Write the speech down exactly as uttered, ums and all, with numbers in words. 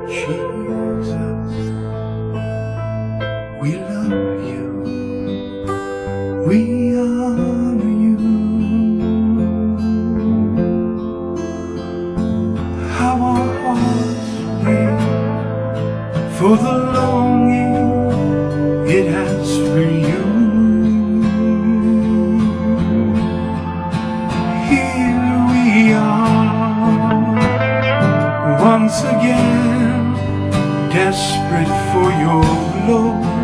Jesus, we love you, we honor you. How our hearts break for the longing it has for you. Here we are once again, desperate for your love.